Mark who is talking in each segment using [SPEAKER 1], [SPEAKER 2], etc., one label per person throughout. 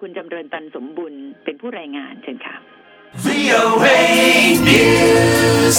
[SPEAKER 1] คุณจำเริญตันสมบุญเป็นผู้รายงานเชิญค่ะ
[SPEAKER 2] VOA News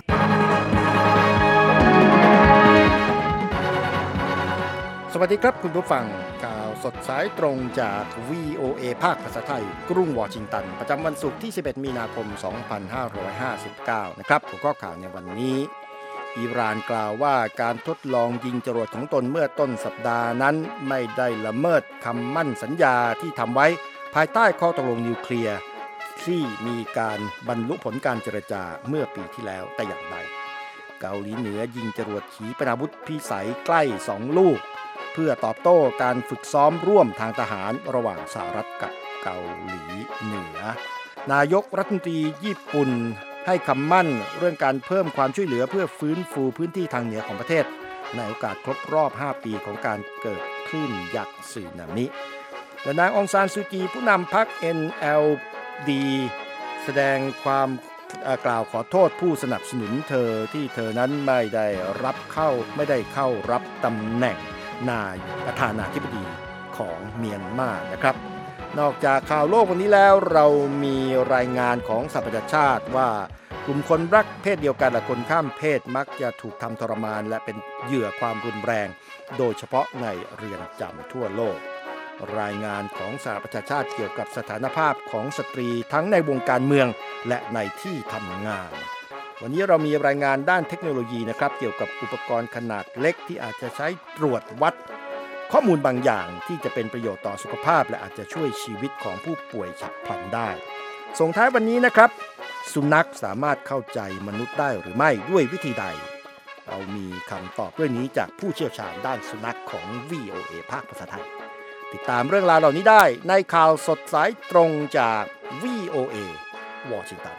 [SPEAKER 3] สวัสดีครับคุณผู้ฟังข่าวสดสายตรงจาก VOA ภาคภาษาไทยกรุงวอชิงตันประจำวันศุกร์ที่11มีนาคม2559นะครับหัวข้อข่าวในวันนี้อิหร่านกล่าวว่าการทดลองยิงจรวดของตนเมื่อต้นสัปดาห์นั้นไม่ได้ละเมิดคำมั่นสัญญาที่ทำไว้ภายใต้ข้อตกลงนิวเคลียร์ที่มีการบรรลุผลการเจรจาเมื่อปีที่แล้วแต่อย่างใดเกาหลีเหนือยิงจรวดขีปนาวุธพิสัยใกล้2ลูกเพื่อตอบโต้การฝึกซ้อมร่วมทางทหารระหว่างสหรัฐกับเกาหลีเหนือนายกรัฐมนตรีญี่ปุ่นให้คำมั่นเรื่องการเพิ่มความช่วยเหลือเพื่อฟื้นฟูพื้นที่ทางเหนือของประเทศในโอกาสครบรอบ5ปีของการเกิดคลื่นยักษ์สึนามิและนางองซานซูจีผู้นำพรรค NLD แสดงความกล่าวขอโทษผู้สนับสนุนเธอที่เธอนั้นไม่ได้เข้ารับตำแหน่งประธานาธิบดีของเมียนมานะครับนอกจากข่าวโลกวันนี้แล้วเรามีรายงานของสหประชาชาติว่ากลุ่มคนรักเพศเดียวกันและคนข้ามเพศมักจะถูกทำทรมานและเป็นเหยื่อความรุนแรงโดยเฉพาะในเรือนจำทั่วโลกรายงานของสหประชาชาติเกี่ยวกับสถานภาพของสตรีทั้งในวงการเมืองและในที่ทำงานวันนี้เรามีรายงานด้านเทคโนโลยีนะครับเกี่ยวกับอุปกรณ์ขนาดเล็กที่อาจจะใช้ตรวจวัดข้อมูลบางอย่างที่จะเป็นประโยชน์ต่อสุขภาพและอาจจะช่วยชีวิตของผู้ป่วยฉับพลันได้ส่งท้ายวันนี้นะครับสุนัขสามารถเข้าใจมนุษย์ได้หรือไม่ด้วยวิธีใดเรามีคำตอบเรื่องนี้จากผู้เชี่ยวชาญด้านสุนัขของ VOA ภาคภาษาไทยติดตามเรื่องราวเหล่านี้ได้ในข่าวสดสายตรงจาก VOA วอชิงตัน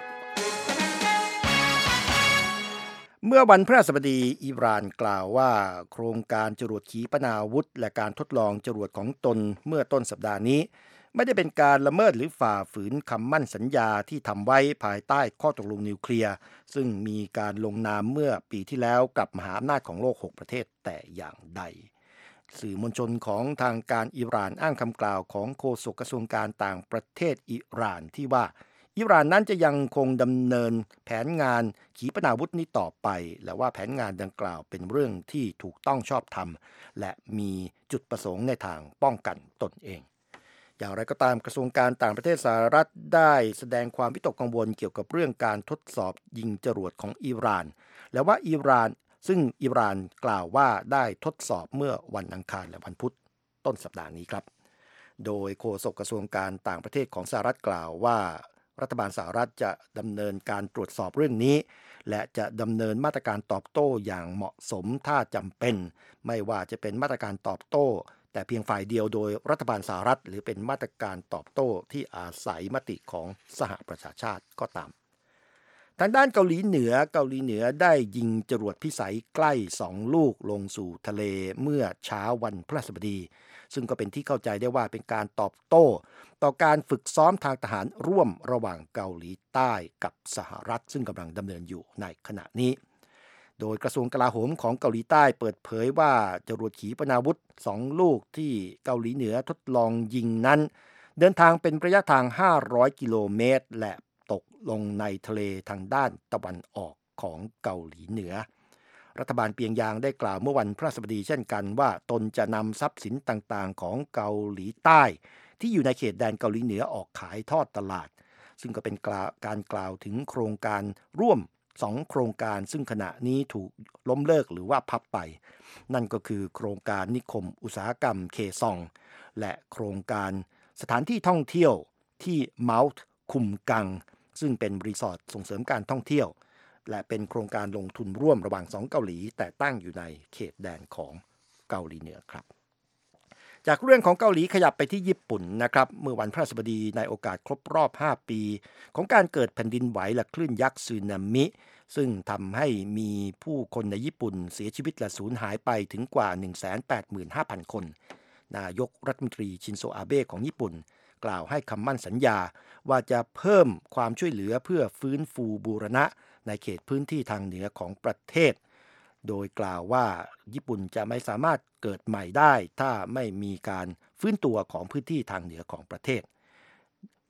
[SPEAKER 3] เมื่อวันพฤหัสบดีอิหร่านกล่าวว่าโครงการจรวดขีปนาวุธและการทดลองจรวดของตนเมื่อต้นสัปดาห์นี้ไม่ได้เป็นการละเมิดหรือฝ่าฝืนคำมั่นสัญญาที่ทำไว้ภายใต้ข้อตกลงนิวเคลียร์ซึ่งมีการลงนามเมื่อปีที่แล้วกับมหาอำนาจของโลก6ประเทศแต่อย่างใดสื่อมวลชนของทางการอิหร่านอ้างคำกล่าวของโฆษกกระทรวงการต่างประเทศอิหร่านที่ว่าอิหร่านนั้นจะยังคงดำเนินแผนงานขีปนาวุธนี้ต่อไปและว่าแผนงานดังกล่าวเป็นเรื่องที่ถูกต้องชอบธรรมและมีจุดประสงค์ในทางป้องกันตนเองอย่างไรก็ตามกระทรวงการต่างประเทศสหรัฐได้แสดงความวิตกกังวลเกี่ยวกับเรื่องการทดสอบยิงจรวดของอิหร่านและว่าอิหร่านกล่าวว่าได้ทดสอบเมื่อวันอังคารและวันพุธต้นสัปดาห์นี้ครับโดยโฆษกกระทรวงการต่างประเทศของสหรัฐกล่าวว่ารัฐบาลสหรัฐจะดำเนินการตรวจสอบเรื่องนี้และจะดำเนินมาตรการตอบโต้อย่างเหมาะสมถ้าจำเป็นไม่ว่าจะเป็นมาตรการตอบโต้แต่เพียงฝ่ายเดียวโดยรัฐบาลสหรัฐหรือเป็นมาตรการตอบโต้ที่อาศัยมติของสหประชาชาติก็ตามทางด้านเกาหลีเหนือได้ยิงจรวดพิสัยใกล้2ลูกลงสู่ทะเลเมื่อเช้าวันพฤหัสบดีซึ่งก็เป็นที่เข้าใจได้ว่าเป็นการตอบโต้ต่อการฝึกซ้อมทางทหารร่วมระหว่างเกาหลีใต้กับสหรัฐซึ่งกำลังดำเนินอยู่ในขณะนี้โดยกระทรวงกลาโหมของเกาหลีใต้เปิดเผยว่าจรวดขีปนาวุธ2ลูกที่เกาหลีเหนือทดลองยิงนั้นเดินทางเป็นระยะทาง500กิโลเมตรและตกลงในทะเลทางด้านตะวันออกของเกาหลีเหนือรัฐบาลเปียงยางได้กล่าวเมื่อวันพฤหัสบดีเช่นกันว่าตนจะนำทรัพย์สินต่างๆของเกาหลีใต้ที่อยู่ในเขตแดนเกาหลีเหนือออกขายทอดตลาดซึ่งก็เป็นการกล่าวถึงโครงการร่วม2โครงการซึ่งขณะนี้ถูกล้มเลิกหรือว่าพับไปนั่นก็คือโครงการนิคมอุตสาหกรรมเคซองและโครงการสถานที่ท่องเที่ยวที่เมาท์คุมกังซึ่งเป็นรีสอร์ทส่งเสริมการท่องเที่ยวและเป็นโครงการลงทุนร่วมระหว่าง2เกาหลีแต่ตั้งอยู่ในเขตแดนของเกาหลีเหนือครับจากเรื่องของเกาหลีขยับไปที่ญี่ปุ่นนะครับเมื่อวันพฤหัสบดีในโอกาสครบรอบ5ปีของการเกิดแผ่นดินไหวและคลื่นยักษ์สึนามิซึ่งทำให้มีผู้คนในญี่ปุ่นเสียชีวิตและสูญหายไปถึงกว่า 185,000 คนนายกรัฐมนตรีชินโซอาเบะของญี่ปุ่นกล่าวให้คำมั่นสัญญาว่าจะเพิ่มความช่วยเหลือเพื่อฟื้นฟูบูรณะในเขตพื้นที่ทางเหนือของประเทศโดยกล่าวว่าญี่ปุ่นจะไม่สามารถเกิดใหม่ได้ถ้าไม่มีการฟื้นตัวของพื้นที่ทางเหนือของประเทศ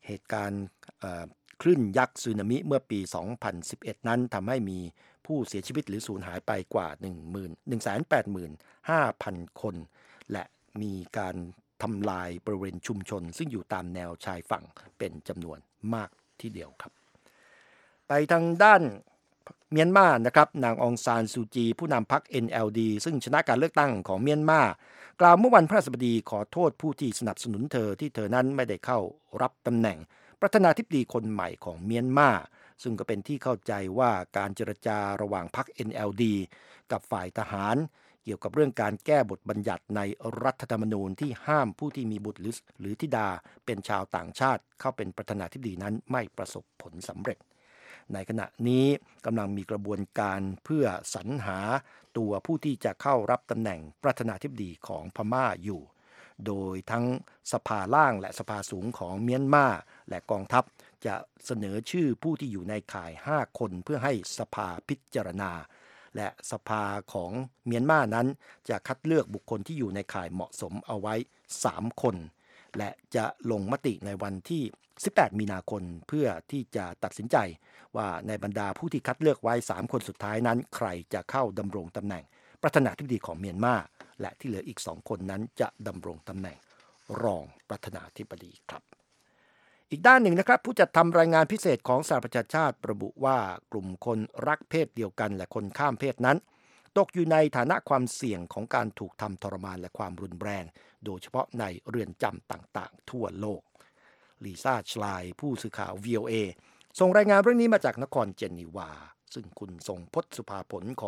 [SPEAKER 3] เหตุการณ์คลื่นยักษ์สึนามิเมื่อปี 2011 นั้นทำให้มีผู้เสียชีวิตหรือสูญหายไปกว่า 185,000 คนและมีการทำลายบริเวณชุมชนซึ่งอยู่ตามแนวชายฝั่งเป็นจำนวนมากทีเดียวครับไปทางด้านเมียนมานะครับนางองซานซูจีผู้นำพรรค NLD ซึ่งชนะการเลือกตั้งของเมียนมากล่าวเมื่อวันพฤหัสบดีขอโทษผู้ที่สนับสนุนเธอที่เธอนั้นไม่ได้เข้ารับตำแหน่งประธานาธิบดีคนใหม่ของเมียนมาซึ่งก็เป็นที่เข้าใจว่าการเจรจาระหว่างพรรค NLD กับฝ่ายทหารเกี่ยวกับเรื่องการแก้บทบัญญัติในรัฐธรรมนูญที่ห้ามผู้ที่มีบุตรหรือธิดาเป็นชาวต่างชาติเข้าเป็นประธานาธิบดีนั้นไม่ประสบผลสำเร็จในขณะนี้กำลังมีกระบวนการเพื่อสรรหาตัวผู้ที่จะเข้ารับตำแหน่งประธานาธิบดีของพม่าอยู่โดยทั้งสภาล่างและสภาสูงของเมียนมาและกองทัพจะเสนอชื่อผู้ที่อยู่ในข่าย5คนเพื่อให้สภาพิจารณาและสภาของเมียนมานั้นจะคัดเลือกบุคคลที่อยู่ในข่ายเหมาะสมเอาไว้3คนและจะลงมติในวันที่18 มีนาคมเพื่อที่จะตัดสินใจว่าในบรรดาผู้ที่คัดเลือกไว้3คนสุดท้ายนั้นใครจะเข้าดำรงตำแหน่งประธานาธิบดีของเมียนมาและที่เหลืออีก2คนนั้นจะดำรงตำแหน่งรองประธานาธิบดีครับอีกด้านหนึ่งนะครับผู้จัดทำรายงานพิเศษของสหประชาชาติระบุว่ากลุ่มคนรักเพศเดียวกันและคนข้ามเพศนั้นตกอยู่ในฐานะความเสี่ยงของการถูกทำทรมานและความรุนแรงโดยเฉพาะในเรือนจำต่างๆทั่วโลกลิซ่าชไลน์ผู้สื่อข่าว VOA ส่งรายงานเรื่องนี้มาจากนครเจนีวาซึ่งคุณทรงพจน์สุภาผลของ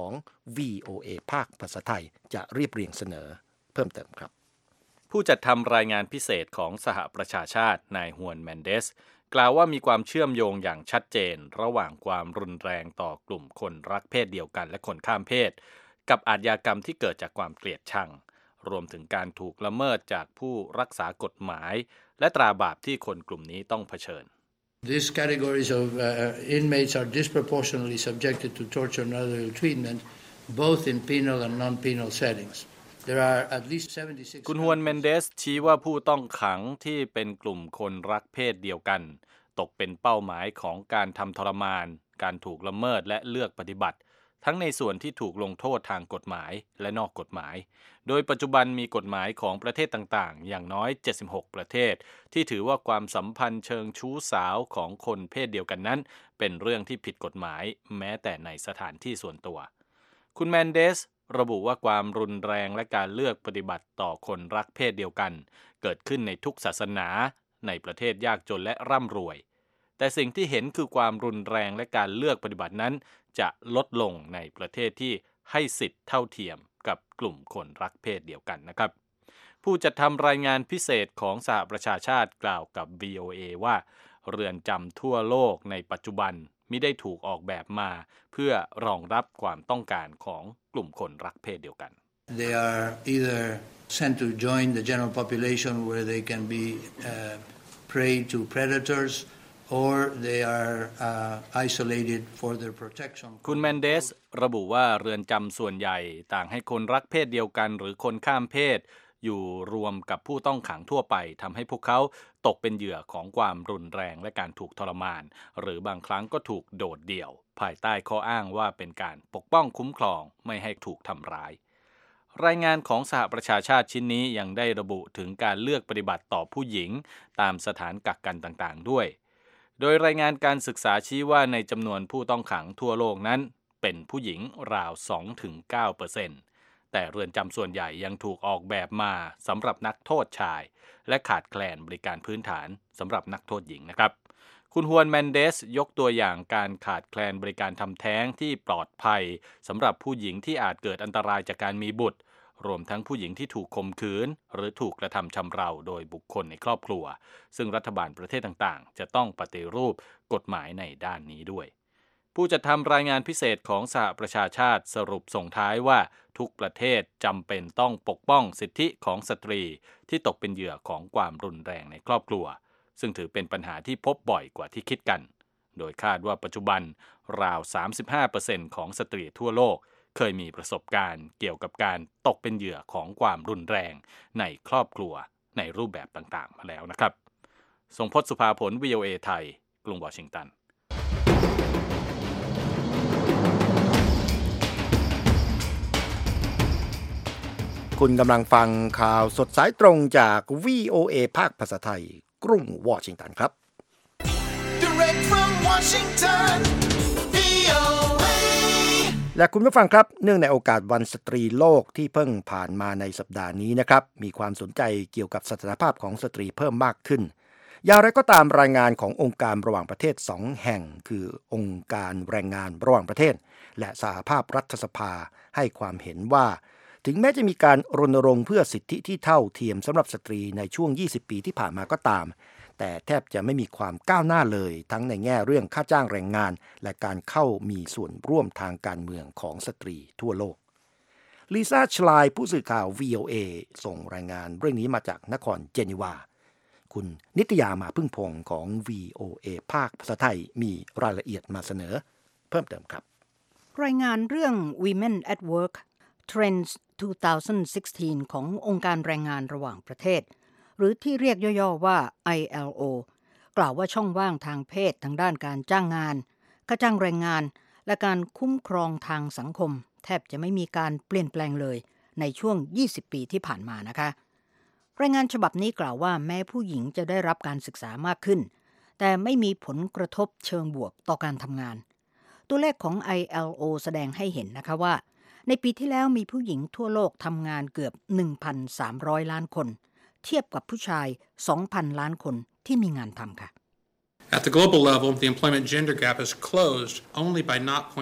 [SPEAKER 3] VOA ภาคภาษาไทยจะเรียบเรียงเสนอเพิ่มเติมครับ
[SPEAKER 4] ผู้จัดทำรายงานพิเศษของสหประชาชาตินายฮวนแมนเดสกล่าวว่ามีความเชื่อมโยงอย่างชัดเจนระหว่างความรุนแรงต่อกลุ่มคนรักเพศเดียวกันและคนข้ามเพศกับอาชญากรรมที่เกิดจากความเกลียดชังรวมถึงการถูกละเมิดจากผู้รักษากฎหมายและตราบาปที่คนกลุ่มนี้ต้องเผชิญ
[SPEAKER 5] These categories of inmates are disproportionately subjected to torture and other ill treatment, both in penal and non-penal settings. There are at least 76.
[SPEAKER 4] คุณฮวนเมนเดสชี้ว่าผู้ต้องขังที่เป็นกลุ่มคนรักเพศเดียวกันตกเป็นเป้าหมายของการทำทรมานการถูกละเมิดและเลือกปฏิบัติทั้งในส่วนที่ถูกลงโทษทางกฎหมายและนอกกฎหมายโดยปัจจุบันมีกฎหมายของประเทศต่างๆอย่างน้อย76ประเทศที่ถือว่าความสัมพันธ์เชิงชู้สาวของคนเพศเดียวกันนั้นเป็นเรื่องที่ผิดกฎหมายแม้แต่ในสถานที่ส่วนตัวคุณแมนเดสระบุว่าความรุนแรงและการเลือกปฏิบัติต่อคนรักเพศเดียวกันเกิดขึ้นในทุกศาสนาในประเทศยากจนและร่ำรวยแต่สิ่งที่เห็นคือความรุนแรงและการเลือกปฏิบัตินั้นจะลดลงในประเทศที่ให้สิทธิเท่าเทียมกับกลุ่มคนรักเพศเดียวกันนะครับผู้จัดทำรายงานพิเศษของสหประชาชาติกล่าวกับ VOA ว่าเรือนจำทั่วโลกในปัจจุบันมิได้ถูกออกแบบมาเพื่อรองรับความต้องการของกลุ่มคนรักเพศเดียวกัน
[SPEAKER 5] They are either sent to join the general population where they can be prey to predators or they are isolated for their protection
[SPEAKER 4] คุณแมนเดสระบุว่าเรือนจำส่วนใหญ่ต่างให้คนรักเพศเดียวกันหรือคนข้ามเพศอยู่รวมกับผู้ต้องขังทั่วไปทำให้พวกเขาตกเป็นเหยื่อของความรุนแรงและการถูกทรมานหรือบางครั้งก็ถูกโดดเดี่ยวภายใต้ข้ออ้างว่าเป็นการปกป้องคุ้มครองไม่ให้ถูกทำร้ายรายงานของสหประชาชาติชิ้นนี้ยังได้ระบุถึงการเลือกปฏิบัติต่อผู้หญิงตามสถานกักกันต่างๆด้วยโดยรายงานการศึกษาชี้ว่าในจำนวนผู้ต้องขังทั่วโลกนั้นเป็นผู้หญิงราว 2-9%แต่เรือนจำส่วนใหญ่ยังถูกออกแบบมาสำหรับนักโทษชายและขาดแคลนบริการพื้นฐานสำหรับนักโทษหญิงนะครับคุณฮวนแมนเดสยกตัวอย่างการขาดแคลนบริการทำแท้งที่ปลอดภัยสำหรับผู้หญิงที่อาจเกิดอันตรายจากการมีบุตรรวมทั้งผู้หญิงที่ถูกข่มขืนหรือถูกกระทำชำเราโดยบุคคลในครอบครัวซึ่งรัฐบาลประเทศต่างๆจะต้องปฏิรูปกฎหมายในด้านนี้ด้วยผู้จัดทำรายงานพิเศษของสหประชาชาติสรุปส่งท้ายว่าทุกประเทศจำเป็นต้องปกป้องสิทธิของสตรีที่ตกเป็นเหยื่อของความรุนแรงในครอบครัวซึ่งถือเป็นปัญหาที่พบบ่อยกว่าที่คิดกันโดยคาดว่าปัจจุบันราว 35% ของสตรีทั่วโลกเคยมีประสบการณ์เกี่ยวกับการตกเป็นเหยื่อของความรุนแรงในครอบครัวในรูปแบบต่างๆมาแล้วนะครับทรงพจน์สุภาผล VOA ไทยกรุงวอชิงตัน
[SPEAKER 3] คุณกำลังฟังข่าวสดสายตรงจาก VOA ภาคภาษาไทยกรุงวอชิงตันครับ
[SPEAKER 2] Direct from Washington, VOA.
[SPEAKER 3] และคุณผู้ฟังครับเนื่องในโอกาสวันสตรีโลกที่เพิ่งผ่านมาในสัปดาห์นี้นะครับมีความสนใจเกี่ยวกับสถานภาพของสตรีเพิ่มมากขึ้นอย่างไรก็ตามรายงานขององค์การระหว่างประเทศ2แห่งคือองค์การแรงงานระหว่างประเทศและสหภาพรัฐสภาให้ความเห็นว่าถึงแม้จะมีการรณรงค์เพื่อสิทธิที่เท่าเทียมสำหรับสตรีในช่วง20ปีที่ผ่านมาก็ตามแต่แทบจะไม่มีความก้าวหน้าเลยทั้งในแง่เรื่องค่าจ้างแรงงานและการเข้ามีส่วนร่วมทางการเมืองของสตรีทั่วโลกลิซ่าชลายผู้สื่อข่าว VOA ส่งรายงานเรื่องนี้มาจากนครเจนีวาคุณนิตยามาพึ่งพงของ VOA ภาคภาษาไทยมีรายละเอียดมาเสนอเพิ่มเติมครับ
[SPEAKER 6] รายงานเรื่อง Women at Work Trends 2016 ขององค์การแรงงานระหว่างประเทศหรือที่เรียกย่อๆว่า ILO กล่าวว่าช่องว่างทางเพศทางด้านการจ้างงานค่าจ้างแรงงานและการคุ้มครองทางสังคมแทบจะไม่มีการเปลี่ยนแปลงเลยในช่วง20ปีที่ผ่านมานะคะรายงานฉบับนี้กล่าวว่าแม้ผู้หญิงจะได้รับการศึกษามากขึ้นแต่ไม่มีผลกระทบเชิงบวกต่อการทำงานตัวเลขของ ILO แสดงให้เห็นนะคะว่าในปีที่แล้วมีผู้หญิงทั่วโลกทำงานเกือบ 1,300 ล้านคนเทียบกับผู้ชาย 2,000 ล้านคนที่มีงานทำค่ะ
[SPEAKER 7] At the global level, the employment gender gap is closed only by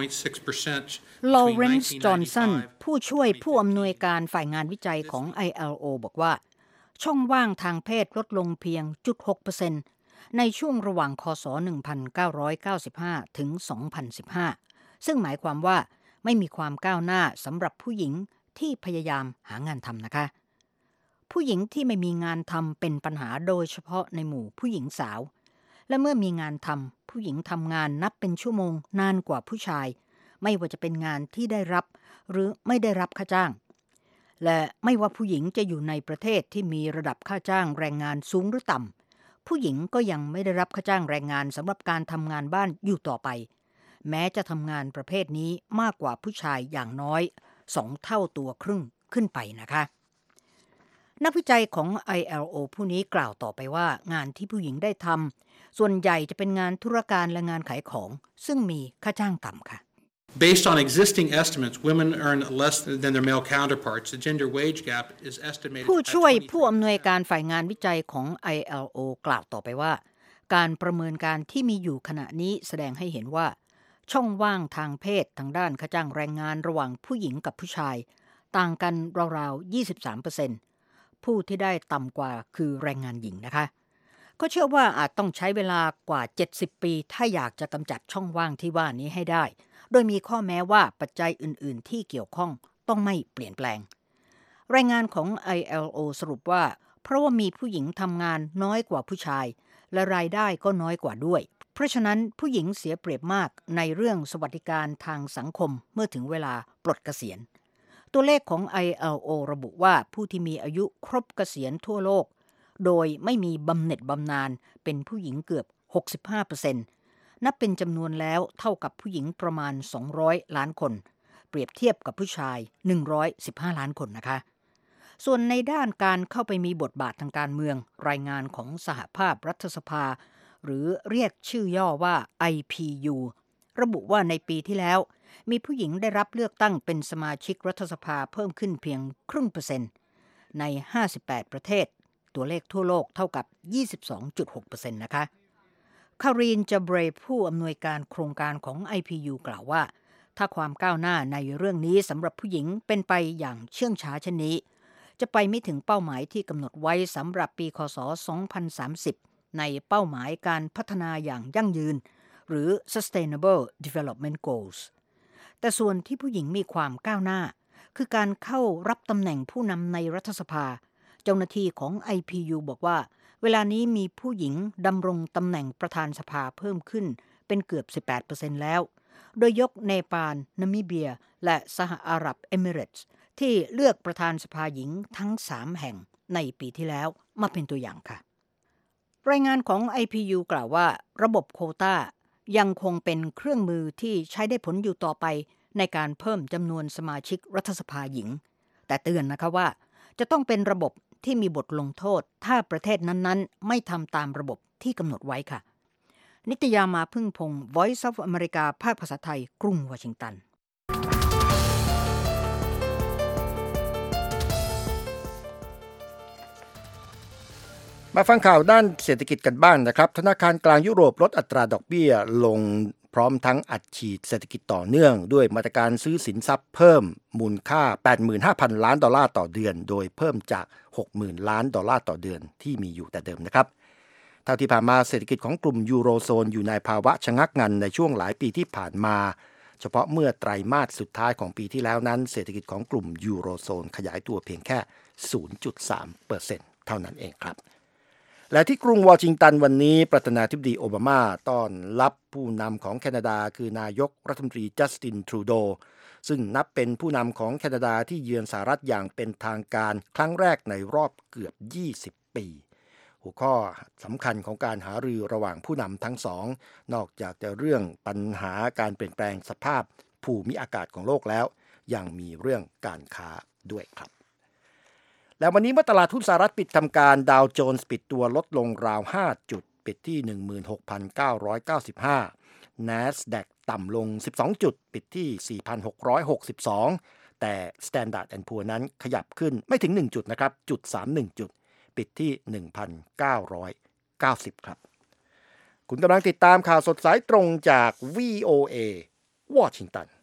[SPEAKER 7] 0.6%.
[SPEAKER 6] Lawrence Johnson ผู้ช่วยผู้อำนวยการฝ่ายงานวิจัยของ ILO บอกว่าช่องว่างทางเพศลดลงเพียง 0.6% ในช่วงระหว่างคศ 1995 ถึง 2015 ซึ่งหมายความว่าไม่มีความก้าวหน้าสำหรับผู้หญิงที่พยายามหางานทำนะคะผู้หญิงที่ไม่มีงานทำเป็นปัญหาโดยเฉพาะในหมู่ผู้หญิงสาวและเมื่อมีงานทำผู้หญิงทำงานนับเป็นชั่วโมงนานกว่าผู้ชายไม่ว่าจะเป็นงานที่ได้รับหรือไม่ได้รับค่าจ้างและไม่ว่าผู้หญิงจะอยู่ในประเทศที่มีระดับค่าจ้างแรงงานสูงหรือต่ำผู้หญิงก็ยังไม่ได้รับค่าจ้างแรงงานสำหรับการทำงานบ้านอยู่ต่อไปแม้จะทำงานประเภทนี้มากกว่าผู้ชายอย่างน้อย2เท่าตัวครึ่งขึ้นไปนะคะนักวิจัยของ ILO ผู้นี้กล่าวต่อไปว่างานที่ผู้หญิงได้ทำส่วนใหญ่จะเป็นงานธุรการและงานขายของซึ่งมีค่าจ้างต่ำค่ะ
[SPEAKER 7] Based on existing estimates, women earn less than their male counterparts. The gender wage gap is estimated
[SPEAKER 6] ผู้
[SPEAKER 7] at
[SPEAKER 6] ช่วยผู้อำนวยการฝ่ายงานวิจัยของ ILO กล่าวต่อไปว่าการประเมินการที่มีอยู่ขณะนี้แสดงให้เห็นว่าช่องว่างทางเพศทางด้านค่าจ้างแรงงานระหว่างผู้หญิงกับผู้ชายต่างกันราวๆ 23%ผู้ที่ได้ต่ำกว่าคือแรงงานหญิงนะคะก็เชื่อว่าอาจต้องใช้เวลากว่า70ปีถ้าอยากจะกำจัดช่องว่างที่ว่านี้ให้ได้โดยมีข้อแม้ว่าปัจจัยอื่นๆที่เกี่ยวข้องต้องไม่เปลี่ยนแปลงรายงานของ ILO สรุปว่าเพราะว่ามีผู้หญิงทำงานน้อยกว่าผู้ชายและรายได้ก็น้อยกว่าด้วยเพราะฉะนั้นผู้หญิงเสียเปรียบมากในเรื่องสวัสดิการทางสังคมเมื่อถึงเวลาปลดเกษียณตัวเลขของ ILO ระบุว่าผู้ที่มีอายุครบเกษียณทั่วโลกโดยไม่มีบำเหน็จบำนาญเป็นผู้หญิงเกือบ 65%นับเป็นจำนวนแล้วเท่ากับผู้หญิงประมาณ200ล้านคนเปรียบเทียบกับผู้ชาย115ล้านคนนะคะส่วนในด้านการเข้าไปมีบทบาททางการเมืองรายงานของสหภาพรัฐสภาหรือเรียกชื่อย่อว่า IPU ระบุว่าในปีที่แล้วมีผู้หญิงได้รับเลือกตั้งเป็นสมาชิกรัฐสภาเพิ่มขึ้นเพียง0.5%ใน58ประเทศตัวเลขทั่วโลกเท่ากับ 22.6% นะคะคารีน จับเรย์ผู้อำนวยการโครงการของ IPU กล่าวว่าถ้าความก้าวหน้าในเรื่องนี้สำหรับผู้หญิงเป็นไปอย่างเชื่องช้าเช่นนี้จะไปไม่ถึงเป้าหมายที่กำหนดไว้สำหรับปีคศ 2030 ในเป้าหมายการพัฒนาอย่างยั่งยืนหรือ Sustainable Development Goals แต่ส่วนที่ผู้หญิงมีความก้าวหน้าคือการเข้ารับตำแหน่งผู้นำในรัฐสภาเจ้าหน้าที่ของ IPU บอกว่าเวลานี้มีผู้หญิงดำรงตำแหน่งประธานสภาเพิ่มขึ้นเป็นเกือบ 18% แล้วโดยยกเนปาลนามิเบียและสหอาหรับเอมิเรตส์ที่เลือกประธานสภาหญิงทั้ง3แห่งในปีที่แล้วมาเป็นตัวอย่างค่ะรายงานของ IPU กล่าวว่าระบบโควต้ายังคงเป็นเครื่องมือที่ใช้ได้ผลอยู่ต่อไปในการเพิ่มจำนวนสมาชิกรัฐสภาหญิงแต่เตือนนะคะว่าจะต้องเป็นระบบที่มีบทลงโทษถ้าประเทศนั้นๆไม่ทำตามระบบที่กำหนดไว้ค่ะนิตยามาพึ่งพงศ์ Voice of America ภาคภาษาไทยกรุงวอชิงตัน
[SPEAKER 3] มาฟังข่าวด้านเศรษฐกิจกันบ้างนะครับธนาคารกลางยุโรปลดอัตราดอกเบี้ยลงพร้อมทั้งอัดฉีดเศรษฐกิจต่อเนื่องด้วยมาตรการซื้อสินทรัพย์เพิ่มมูลค่า 85,000 ล้านดอลลาร์ต่อเดือนโดยเพิ่มจาก 60,000 ล้านดอลลาร์ต่อเดือนที่มีอยู่แต่เดิมนะครับเท่าที่ผ่านมาเศรษฐกิจของกลุ่มยูโรโซนอยู่ในภาวะชะงักงันในช่วงหลายปีที่ผ่านมาเฉพาะเมื่อไตรมาสสุดท้ายของปีที่แล้วนั้นเศรษฐกิจของกลุ่มยูโรโซนขยายตัวเพียงแค่ 0.3% เท่านั้นเองครับและที่กรุงวอชิงตันวันนี้ประธานาธิบดีโอบามาต้อนรับผู้นำของแคนาดาคือนายกรัฐมนตรีจัสตินทรูโดซึ่งนับเป็นผู้นำของแคนาดาที่เยือนสหรัฐอย่างเป็นทางการครั้งแรกในรอบเกือบ20 ปีหัวข้อสำคัญของการหารือระหว่างผู้นำทั้งสองนอกจากจะเรื่องปัญหาการเปลี่ยนแปลงสภาพภูมิอากาศของโลกแล้วยังมีเรื่องการค้าด้วยครับแล้ววันนี้เมื่อตลาดหุ้นสหรัฐปิดทำการดาวโจนส์ปิดตัวลดลงราว5จุดปิดที่ 16,995 NASDAQ ต่ำลง12จุดปิดที่ 4,662 แต่ Standard & Poor's นั้นขยับขึ้นไม่ถึง1จุดนะครับ0.31 จุดปิดที่ 1,990 ครับคุณกำลังติดตามข่าวสดสายตรงจาก VOA วอชิงตัน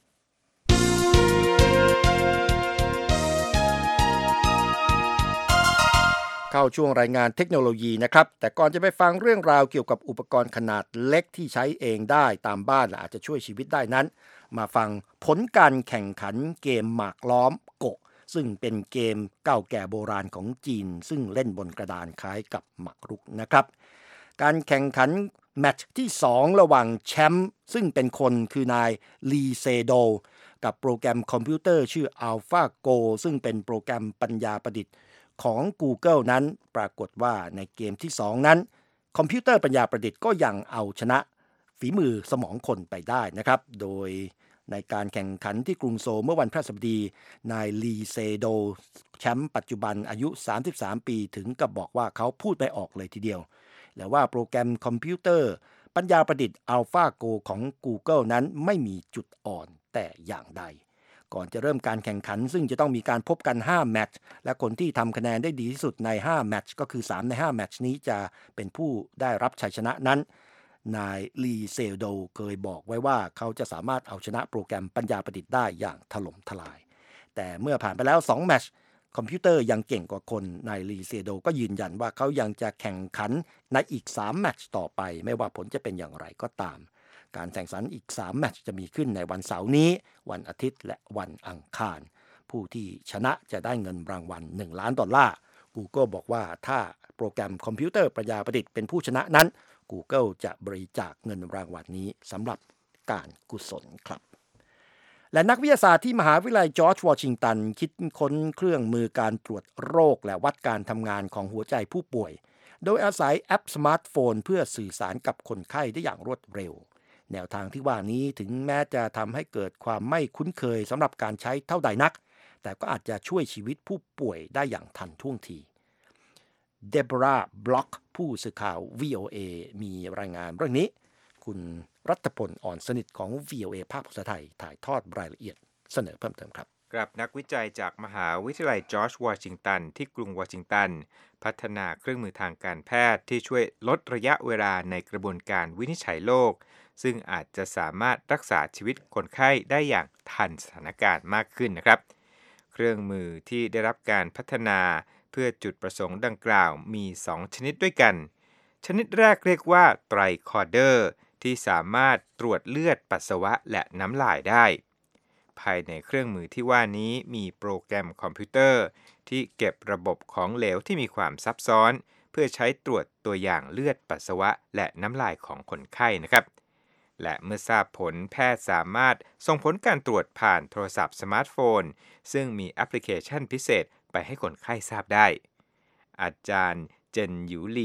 [SPEAKER 3] เข้าช่วงรายงานเทคโนโลยีนะครับแต่ก่อนจะไปฟังเรื่องราวเกี่ยวกับอุปกรณ์ขนาดเล็กที่ใช้เองได้ตามบ้านและอาจจะช่วยชีวิตได้นั้นมาฟังผลการแข่งขันเกมหมากล้อมโกะซึ่งเป็นเกมเก่าแก่โบราณของจีนซึ่งเล่นบนกระดานคล้ายกับหมากรุกนะครับการแข่งขันแมตช์ที่2ระหว่างแชมป์ซึ่งเป็นคนคือนายลีเซโดกับโปรแกรมคอมพิวเตอร์ชื่อ AlphaGo ซึ่งเป็นโปรแกรมปัญญาประดิษฐ์ของ Google นั้นปรากฏว่าในเกมที่2นั้นคอมพิวเตอร์ปัญญาประดิษฐ์ก็ยังเอาชนะฝีมือสมองคนไปได้นะครับโดยในการแข่งขันที่กรุงโซลเมื่อวันพฤหัสบดีนายลีเซโดแชมป์ปัจจุบันอายุ33ปีถึงกับบอกว่าเขาพูดไม่ออกเลยทีเดียวและว่าโปรแกรมคอมพิวเตอร์ปัญญาประดิษฐ์ AlphaGo ของ Google นั้นไม่มีจุดอ่อนแต่อย่างใดก่อนจะเริ่มการแข่งขันซึ่งจะต้องมีการพบกัน5แมตช์และคนที่ทำคะแนนได้ดีที่สุดใน5แมตช์ก็คือ3ใน5แมตช์นี้จะเป็นผู้ได้รับชัยชนะนั้นนายลีเซโดเคยบอกไว้ว่าเขาจะสามารถเอาชนะโปรแกรมปัญญาประดิษฐ์ได้อย่างถล่มทลายแต่เมื่อผ่านไปแล้ว2แมตช์คอมพิวเตอร์ยังเก่งกว่าคนนายลีเซโดก็ยืนยันว่าเขายังจะแข่งขันในอีก3แมตช์ต่อไปไม่ว่าผลจะเป็นอย่างไรก็ตามการแข่งขันอีก3แมตช์จะมีขึ้นในวันเสาร์นี้วันอาทิตย์และวันอังคารผู้ที่ชนะจะได้เงินรางวัล$1 ล้านGoogle บอกว่าถ้าโปรแกรมคอมพิวเตอร์ปัญญาประดิษฐ์เป็นผู้ชนะนั้น Google จะบริจาคเงินรางวัลนี้สำหรับการกุศลครับและนักวิทยาศาสตร์ที่มหาวิทยาลัยจอร์จวอชิงตันคิดค้นเครื่องมือการตรวจโรคและวัดการทำงานของหัวใจผู้ป่วยโดยอาศัยแอปสมาร์ทโฟนเพื่อสื่อสารกับคนไข้ได้อย่างรวดเร็วแนวทางที่ว่านี้ถึงแม้จะทำให้เกิดความไม่คุ้นเคยสำหรับการใช้เท่าใดนักแต่ก็อาจจะช่วยชีวิตผู้ป่วยได้อย่างทันท่วงทีเดโบราห์บล็อกผู้สื่อข่าว VOA มีรายงานเรื่องนี้คุณรัตพลอ่อนสนิทของ VOA ภาคภาษาไทยถ่ายทอดรายละเอียดเสนอเพิ่มเติมครับ
[SPEAKER 8] กับนักวิจัยจากมหาวิทยาลัยจอร์จวอชิงตันที่กรุงวอชิงตันพัฒนาเครื่องมือทางการแพทย์ที่ช่วยลดระยะเวลาในกระบวนการวินิจฉัยโรคซึ่งอาจจะสามารถรักษาชีวิตคนไข้ได้อย่างทันสถานการณ์มากขึ้นนะครับเครื่องมือที่ได้รับการพัฒนาเพื่อจุดประสงค์ดังกล่าวมี2ชนิดด้วยกันชนิดแรกเรียกว่าไตรคอร์เดอร์ที่สามารถตรวจเลือดปัสสาวะและน้ำลายได้ภายในเครื่องมือที่ว่านี้มีโปรแกรมคอมพิวเตอร์ที่เก็บระบบของเหลวที่มีความซับซ้อนเพื่อใช้ตรวจตัวอย่างเลือดปัสสาวะและน้ำลายของคนไข้นะครับและเมื่อทราบผลแพทย์สามารถส่งผลการตรวจผ่านโทรศัพท์สมาร์ทโฟนซึ่งมีแอปพลิเคชันพิเศษไปให้คนไข้ทราบได้อาจารย์เจนหยูหลี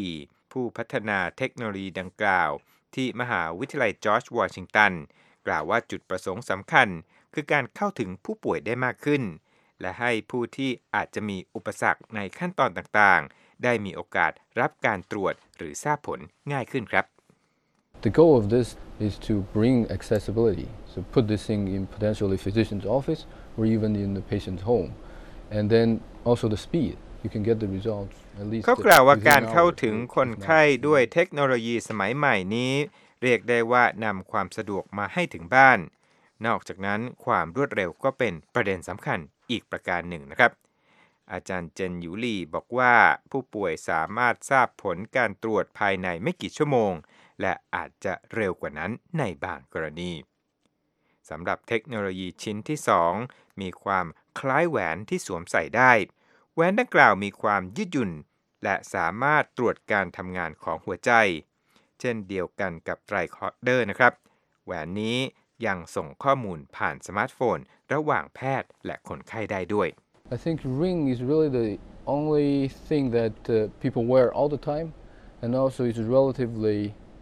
[SPEAKER 8] ผู้พัฒนาเทคโนโลยีดังกล่าวที่มหาวิทยาลัยจอร์จวอชิงตันกล่าวว่าจุดประสงค์สำคัญคือการเข้าถึงผู้ป่วยได้มากขึ้นและให้ผู้ที่อาจจะมีอุปสรรคในขั้นตอนต่างๆได้มีโอกาสรับการตรวจหรือทราบผลง่ายขึ้นครับ
[SPEAKER 9] The goal of this is to bring accessibility. So put this thing in potentially physician's office or even in the patient's home. And then also the speed. You can get the results at least
[SPEAKER 8] เขากล่าวว่าการเข้าถึงคนไข้ด้วยเทคโนโลยีสมัยใหม่นี้เรียกได้ว่านำความสะดวกมาให้ถึงบ้านนอกจากนั้นความรวดเร็วก็เป็นประเด็นสำคัญอีกประการหนึ่งนะครับอาจารย์เจนหยูลี่บอกว่าผู้ป่วยสามารถทราบผลการตรวจภายในไม่กี่ชั่วโมงและอาจจะเร็วกว่านั้นในบางกรณีสำหรับเทคโนโลยีชิ้นที่ 2มีความคล้ายแหวนที่สวมใส่ได้แหวนดังกล่าวมีความยืดหยุ่นและสามารถตรวจการทำงานของหัวใจเช่นเดียวกันกับไตรคอร์เดอร์นะครับแหวนนี้ยังส่งข้อมูลผ่านสมาร์ทโฟนระหว่างแพทย์และคนไข้ได้ด้วย
[SPEAKER 9] I think ring is really the only thing that people wear all the time and also it's relatively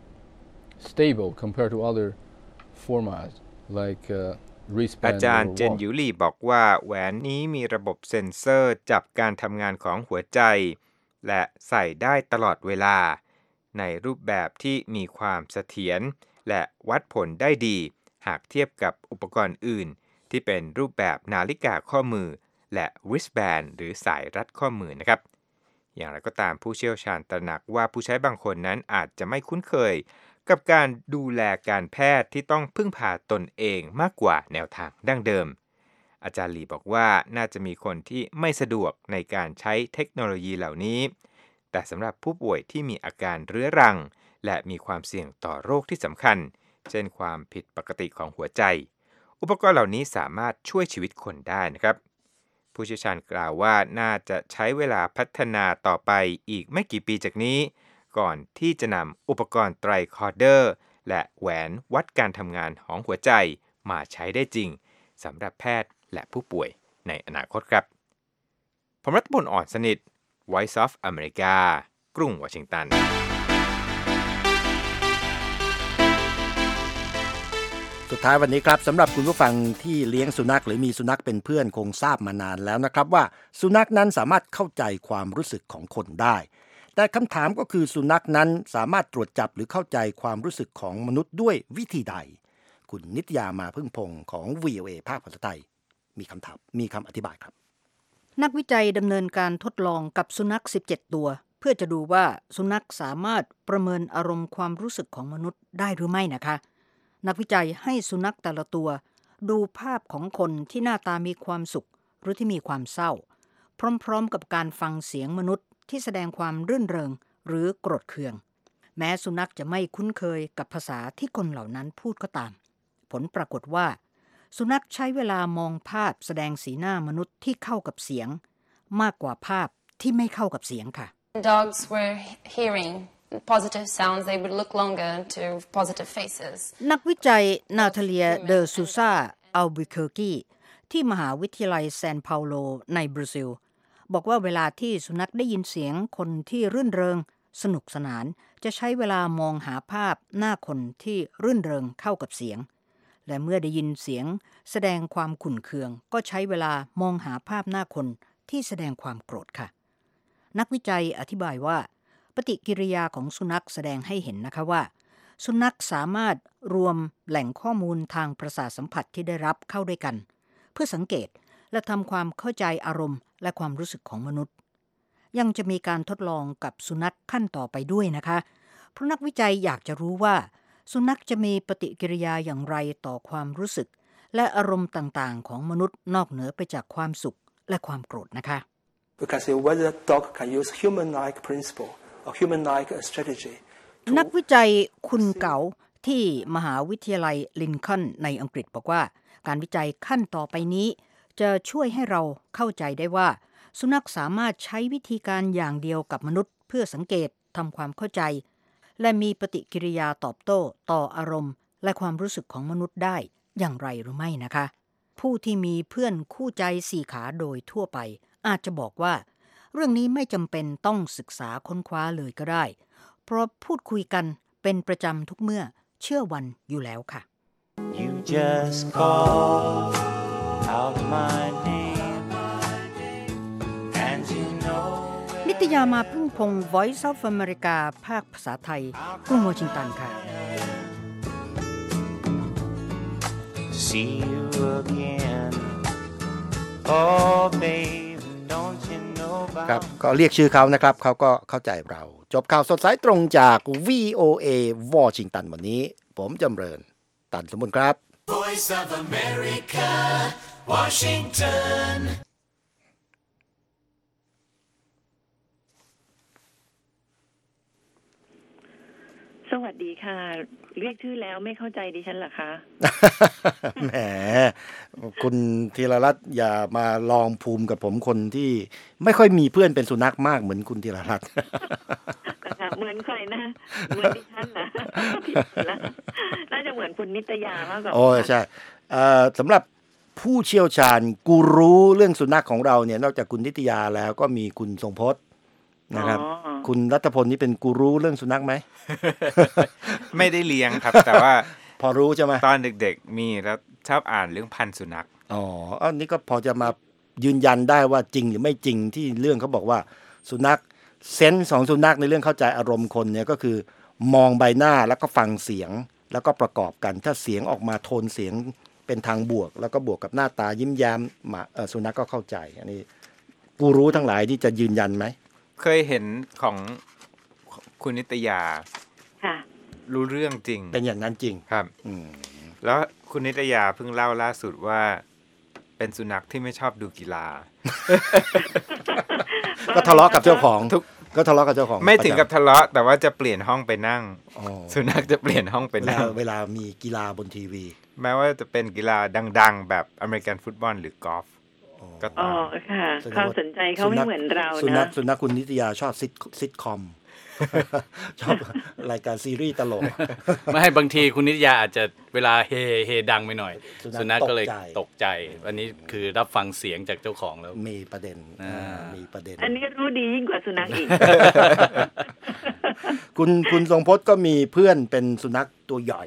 [SPEAKER 9] stable compared to other formats like wristband
[SPEAKER 8] อาจารย์
[SPEAKER 9] or
[SPEAKER 8] เจน
[SPEAKER 9] watch.
[SPEAKER 8] ยูลี่บอกว่าแหวนนี้มีระบบเซ็นเซอร์จับการทำงานของหัวใจและใส่ได้ตลอดเวลาในรูปแบบที่มีความเสถียรและวัดผลได้ดีหากเทียบกับอุปกรณ์อื่นที่เป็นรูปแบบนาฬิกาข้อมือและ wristband หรือสายรัดข้อมือนะครับอย่างไรก็ตามผู้เชี่ยวชาญตระหนักว่าผู้ใช้บางคนนั้นอาจจะไม่คุ้นเคยกับการดูแลการแพทย์ที่ต้องพึ่งพาตนเองมากกว่าแนวทางดั้งเดิมอาจารย์ลีบอกว่าน่าจะมีคนที่ไม่สะดวกในการใช้เทคโนโลยีเหล่านี้แต่สำหรับผู้ป่วยที่มีอาการเรื้อรังและมีความเสี่ยงต่อโรคที่สำคัญเช่นความผิดปกติของหัวใจอุปกรณ์เหล่านี้สามารถช่วยชีวิตคนได้นะครับผู้เชี่ยวชาญกล่าวว่าน่าจะใช้เวลาพัฒนาต่อไปอีกไม่กี่ปีจากนี้ก่อนที่จะนำอุปกรณ์ไตรคอร์เดอร์และแหวนวัดการทำงานของหัวใจมาใช้ได้จริงสำหรับแพทย์และผู้ป่วยในอนาคตครับผมรัฐพล อ่อนสนิท Voice of America กรุงวอชิงตัน
[SPEAKER 3] สุดท้ายวันนี้ครับสำหรับคุณผู้ฟังที่เลี้ยงสุนัขหรือมีสุนัขเป็นเพื่อนคงทราบมานานแล้วนะครับว่าสุนัขนั้นสามารถเข้าใจความรู้สึกของคนได้แต่คำถามก็คือสุนัขนั้นสามารถตรวจจับหรือเข้าใจความรู้สึกของมนุษย์ด้วยวิธีใดคุณนิตยามาพึ่งพงศ์ของ VOA ภาคภาษาไทยมีคำอธิบายครับ
[SPEAKER 6] นักวิจัยดำเนินการทดลองกับสุนัข17ตัวเพื่อจะดูว่าสุนัขสามารถประเมินอารมณ์ความรู้สึกของมนุษย์ได้หรือไม่นะคะนักวิจัยให้สุนัขแต่ละตัวดูภาพของคนที่หน้าตามีความสุขหรือที่มีความเศร้าพร้อมๆกับการฟังเสียงมนุษย์ที่แสดงความรื่นเริงหรือโกรธเคืองแม้สุนัขจะไม่คุ้นเคยกับภาษาที่คนเหล่านั้นพูดก็ตามผลปรากฏว่าสุนัขใช้เวลามองภาพแสดงสีหน้ามนุษย์ที่เข้ากับเสียงมากกว่าภาพที่ไม่เข้ากับเสียงค่ะ
[SPEAKER 10] Dogs were hearing positive sounds, they would look longer to positive faces.
[SPEAKER 6] นักวิจัยนาทาเลียเดอซูซาอัลบุเคอร์กีที่มหาวิทยาลัยแซนเปาโลในบราซิลบอกว่าเวลาที่สุนัขได้ยินเสียงคนที่รื่นเริงสนุกสนานจะใช้เวลามองหาภาพหน้าคนที่รื่นเริงเข้ากับเสียงและเมื่อได้ยินเสียงแสดงความขุ่นเคืองก็ใช้เวลามองหาภาพหน้าคนที่แสดงความโกรธค่ะนักวิจัยอธิบายว่าปฏิกิริยาของสุนัขแสดงให้เห็นนะคะว่าสุนัขสามารถรวมแหล่งข้อมูลทางประสาทสัมผัสที่ได้รับเข้าด้วยกันเพื่อสังเกตและทำความเข้าใจอารมณ์และความรู้สึกของมนุษย์ยังจะมีการทดลองกับสุนัขขั้นต่อไปด้วยนะคะเพราะนักวิจัยอยากจะรู้ว่าสุนัขจะมีปฏิกิริยาอย่างไรต่อความรู้สึกและอารมณ์ต่างๆของมนุษย์นอกเหนือไปจากความสุขและความโกรธนะคะ
[SPEAKER 11] We can see whether the dog can use human-like principle or human-like strategy.
[SPEAKER 6] นักวิจัยคุณเก๋าที่มหาวิทยาลัยลินคอล์นในอังกฤษบอกว่าการวิจัยขั้นต่อไปนี้จะช่วยให้เราเข้าใจได้ว่าสุนัขสามารถใช้วิธีการอย่างเดียวกับมนุษย์เพื่อสังเกตทำความเข้าใจและมีปฏิกิริยาตอบโต้ต่ออารมณ์และความรู้สึกของมนุษย์ได้อย่างไรหรือไม่นะคะผู้ที่มีเพื่อนคู่ใจสี่ขาโดยทั่วไปอาจจะบอกว่าเรื่องนี้ไม่จำเป็นต้องศึกษาค้นคว้าเลยก็ได้เพราะพูดคุยกันเป็นประจำทุกเมื่อเชื่อวันอยู่แล้วค่ะ
[SPEAKER 12] You just call out my name and you know
[SPEAKER 6] นิตยามาพึ่งพงศ์ Voice of America ภาคภาษาไทยกรุงวอชิงตันค่ะ
[SPEAKER 12] See you again oh babe don't you know about
[SPEAKER 3] ครับก็เรียกชื่อเขานะครับเขาก็เข้าใจเราจบข่าวสดสายตรงจาก VOA วอชิงตันวันนี้ผมจำเริญตันสมบูรณ์ครับ
[SPEAKER 2] Voice of America, Washington.
[SPEAKER 1] สวัสดีค่ะเรียกชื่อแล้วไม่เข้าใจดิฉันเหรอคะ
[SPEAKER 3] แหมคุณธีรรัตน์อย่ามาลองภูมิกับผมคนที่ไม่ค่อยมีเพื่อนเป็นสุนัขมากเหมือนคุณธีรรัตน์
[SPEAKER 1] เหมือนใครนะเหมือนดิฉันนะน่าจะเหมือนคุณนิตยามากกว่า
[SPEAKER 3] โอ้ใช่สำหรับผู้เชี่ยวชาญกูรู้เรื่องสุนัขของเราเนี่ยนอกจากคุณนิตยาแล้วก็มีคุณทรงพจน์นะครับคุณรัตพลนี่เป็นกูรู้เรื่องสุนัขไหม
[SPEAKER 8] ไม่ได้เลี้ยงครับ แต่ว่า
[SPEAKER 3] พอรู้ใช่ไหม
[SPEAKER 8] ตอนเด็กๆมีแล้วชอบอ่านเรื่องพันธุ์สุนัข
[SPEAKER 3] อ๋ออันนี้ก็พอจะมายืนยันได้ว่าจริงหรือไม่จริงที่เรื่องเขาบอกว่าสุนัขเซนส์ของสุนัขในเรื่องเข้าใจอารมณ์คนเนี่ยก็คือมองใบหน้าแล้วก็ฟังเสียงแล้วก็ประกอบกันถ้าเสียงออกมาโทนเสียงเป็นทางบวกแล้วก็บวกกับหน้าตายิ้มแย้มสุนัขก็เข้าใจอันนี้กูรู้ทั้งหลายที่จะยืนยันไหม
[SPEAKER 8] เคยเห็นของคุณนิตยา
[SPEAKER 1] ค่ะ
[SPEAKER 8] รู้เรื่องจริง
[SPEAKER 3] เป็นอย่างนั้นจริง
[SPEAKER 8] ครับแล้วคุณนิตยาเพิ่งเล่าล่าสุดว่าเป็นสุนัขที่ไม่ชอบดูกีฬา
[SPEAKER 3] ก็ทะเลาะกับเจ้าของก็ทะเลาะกับเจ้าของ
[SPEAKER 8] ไม่ถึงกับทะเลาะแต่ว่าจะเปลี่ยนห้องไปนั่งสุนัขจะเปลี่ยนห้องไปนั่ง
[SPEAKER 3] เวลามีกีฬาบนทีวี
[SPEAKER 8] แม้ว่าจะเป็นกีฬาดังๆแบบอเมริกันฟุตบอลหรือกอล์ฟก็ตาม
[SPEAKER 1] ค่ะความสนใจเขาไม่เหมือนเรานะ
[SPEAKER 3] สุนัขคุณนิตยาชอบซิทคอมชอบรายการซีรีส์ตลก
[SPEAKER 4] ไม่บางทีคุณนิตยาอาจจะเวลาเฮดังไปหน่อยสุนัขก็เลยตกใจอันนี้คือรับฟังเสียงจากเจ้าของแล้ว
[SPEAKER 3] มีประเด็นมีประเด็น
[SPEAKER 1] อันนี้รู้ดียิ่งกว่าสุนัขอีก
[SPEAKER 3] คุณทรงพจน์ก็มีเพื่อนเป็นสุนัขตัวใหญ่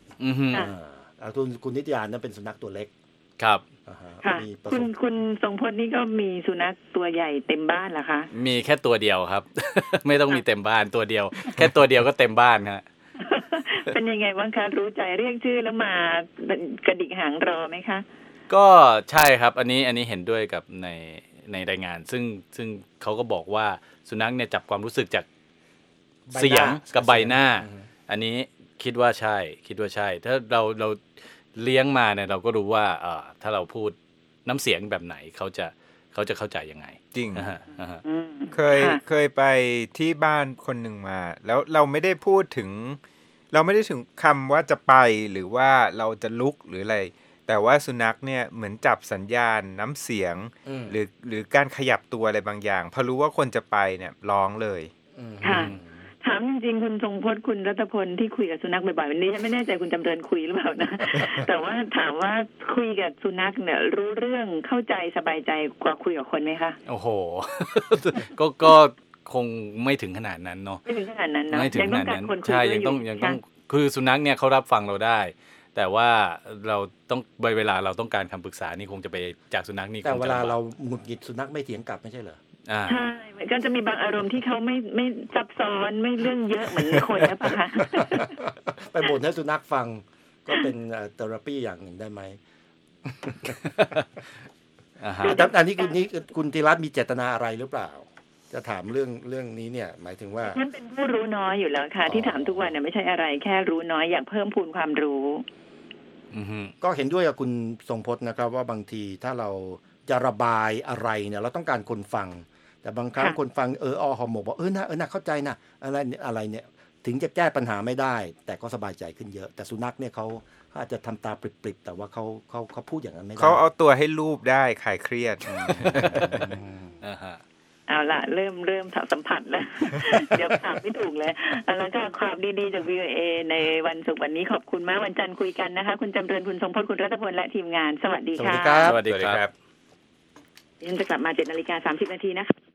[SPEAKER 3] คุณนิตยานั้นเป็นสุนัขตัวเล็ก
[SPEAKER 4] ครับ
[SPEAKER 1] ค่ะคุณทรงพจน์นี่ก็มีสุนัขตัวใหญ่เต็มบ้านเหรอคะ
[SPEAKER 4] มีแค่ตัวเดียวครับ ไม่ต้องมีเต็มบ้านตัวเดียวแค่ตัวเดียวก็เต็มบ้านฮะ
[SPEAKER 1] เป็นยังไงบ้างคะรู้ใจเรียกชื่อแล้วมากระดิกหางรอไหมคะ
[SPEAKER 4] ก็ใช่ครับอันนี้เห็นด้วยกับในรายงานซึ่งเขาก็บอกว่าสุนัขเนี่ยจับความรู้สึกจากเสียงกับใบหน้าอันนี้คิดว่าใช่ถ้าเราเลี้ยงมาเนี่ยเราก็รู้ว่าถ้าเราพูดน้ำเสียงแบบไหนเขาจะเข้าใจยังไง
[SPEAKER 8] จริงเคยไปที่บ้านคนหนึ่งมาแล้วเราไม่ได้พูดถึงคำว่าจะไปหรือว่าเราจะลุกหรืออะไรแต่ว่าสุนัขเนี่ยเหมือนจับสัญญาณน้ำเสียงหรือการขยับตัวอะไรบางอย่างพอรู้ว่าคนจะไปเนี่ยร้องเลย
[SPEAKER 1] ค่ะถามจริงๆคุณทรงพจน์คุณรัตพลที่คุยกับสุนัขบ่อยๆวันนี้ฉันไม่แน่ใจคุณจำเริญคุยหรือเปล่านะ แต่ว่าถามว่าคุยกับสุนัขเนี่ยรู้เรื่องเข้าใจสบายใจกว่าคุยกับคนไหมคะ
[SPEAKER 4] โอ้โห ก็คงไม่ถึงขนาดนั้นเนาะ
[SPEAKER 1] ไม่ถึงขนาดนั้นเนาะ
[SPEAKER 4] ยังต้องการคนคุยด้วยอยู่ยังต้องคือสุนัขเนี่ยเขารับฟังเราได้แต่ว่าเราต้องเวลาเราต้องการคำปรึกษานี่คงจะไปจากสุนัขนี่
[SPEAKER 3] แต่เวลาเราหงุดหงิดสุนัขไม่เถียงกลับไม่ใช่เหรอ
[SPEAKER 1] ใช่ก็จะมีบางอารมณ์ที่เขาไม่ซับซ้อนไม่เรื่องเยอะเหมือนคนนะป่ะคะ
[SPEAKER 3] ไปบ่นให้สุนัขฟังก็เป็นเทอราปีอย่างหนึ่งได้ไหมอันนี้คุณธีรัตน์มีเจตนาอะไรหรือเปล่าจะถามเรื่องนี้เนี่ยหมายถึงว่า
[SPEAKER 1] ฉันเป็นผู้รู้น้อยอยู่แล้วค่ะที่ถามทุกวันเนี่ยไม่ใช่อะไรแค่รู้น้อยอยากเพิ่มพูนความรู้
[SPEAKER 3] ก็เห็นด้วยกับคุณทรงพจน์นะครับว่าบางทีถ้าเราจะระบายอะไรเนี่ยเราต้องการคนฟังแต่บางครั้งคนฟังหอมหมกบอกน่าเข้าใจนะอะไรเนี่ยถึงจะแก้ปัญหาไม่ได้แต่ก็สบายใจขึ้นเยอะแต่สุนัขเนี่ยเขาอาจจะทำตาปริบๆแต่ว่าเขาพูดอย่างนั้นไม่ได้
[SPEAKER 8] เขาเอาตัวให้ลูบได้คลายเครียด
[SPEAKER 1] เอาล่ะเริ่มสัมผัสแล้ว เดี๋ยวถามไม่ถูกเลยแล้วก็ความดีๆจาก VOA ในวันศุกร์วันนี้ขอบคุณมากวันจันทร์คุยกันนะคะคุณจำเริญคุณทรงพจน์คุณรัตพลและทีมงานสวัสดีค่ะ
[SPEAKER 3] สวัสดีครับ
[SPEAKER 4] สวัสดีครับ
[SPEAKER 1] ยังจะกลับมา 7:30 น.นะคะ